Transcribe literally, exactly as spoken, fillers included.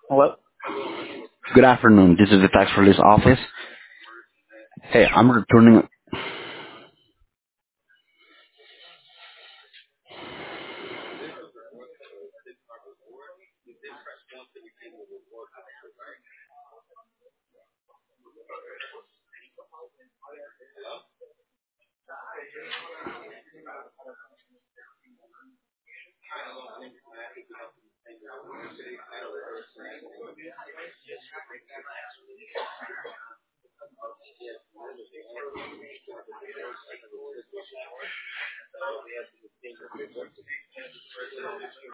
Hello? Good afternoon. This is the tax release office. Hey, I'm returning